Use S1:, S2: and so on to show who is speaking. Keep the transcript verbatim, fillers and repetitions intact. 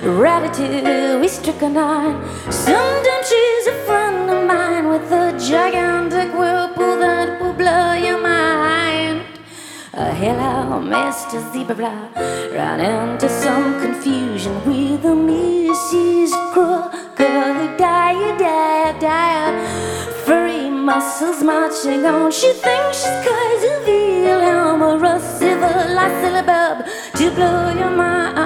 S1: Ratatouille, strychnine. Sometimes she's a friend of mine with a gigantic whirlpool that will blow your mind. Uh, hello, Mister Zebra, ran into some confusion with a Missus Crocodile, dire, dire. Furry muscles marching on. She thinks she's crazy, amorous, civilized syllabub to blow your mind.